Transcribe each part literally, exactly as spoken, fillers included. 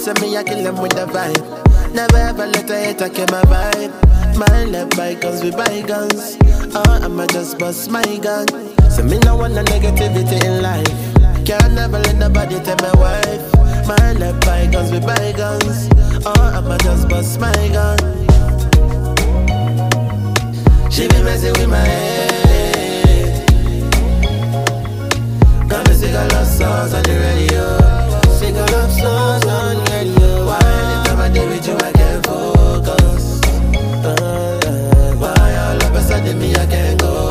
say me, I kill them with the vibe. Never ever let a hater kill my vibe. My left bygones with bygones. Oh, I'ma just bust my gun. So me no want no negativity in life. Can't never let nobody tell my wife. My left bygones with bygones. Oh, I'ma just bust my gun. She be messing with my head. Got me sing a love songs on the radio. Sing a love songs on the radio. Why anytime I deal with you I can't focus? uh, Why all of a sudden me I can't go?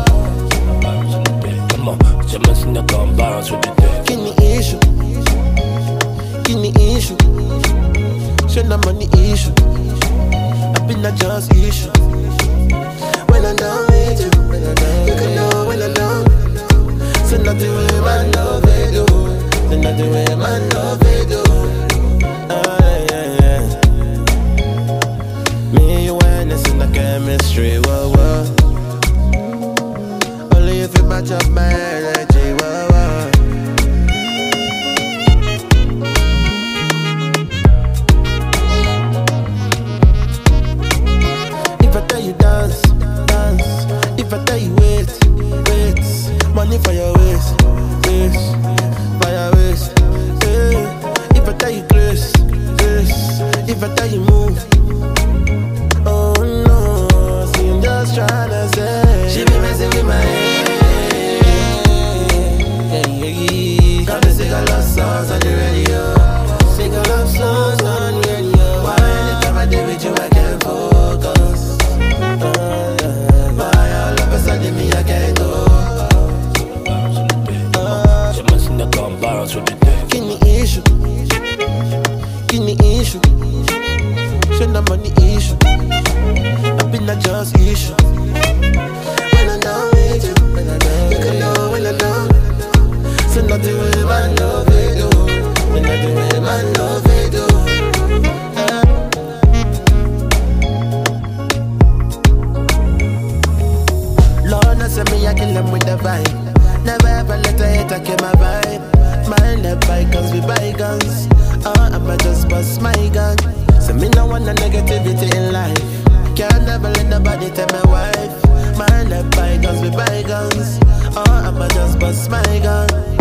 Come on, je me sing the gun bounce with the day. Give me issue, give me issue. Show no money issue. I been a just issue. When I'm done with you, you can know when I'm done. So nothing with my love they do. So nothing with my love they do. Oh, yeah, yeah. Me and you and this in the chemistry, whoa, whoa. Only if you match up my energy, whoa, whoa. If I tell you dance, dance. If I tell you wait, wait. Money for your waist, waist. For your waist, eh. If I tell you grace, grace. If I tell you move, oh no. See I'm just tryna say. She be messing with my head. Yeah, yeah, yeah. Got me sing a love songs on the radio. Sing a love songs on the radio. Why anytime I deal with you I can't focus? uh, Why all of a sudden me I can't go? uh, Je me sing the gun bounce with the day. Give me issue, give me issue. Show no money issue. I been a just issue. When I'm done with you, you can know when I'm done. So nothing with my love they do. So nothing with my love they do. uh. Lord, I say me I kill them with the vibe. Never ever let a hater kill my vibe. My left bygones with bygones. Oh, I'ma just bust my gun. So me no want no negativity in life. Can't never let nobody tell my wife. My left bygones with bygones. Oh, I'ma just bust my gun.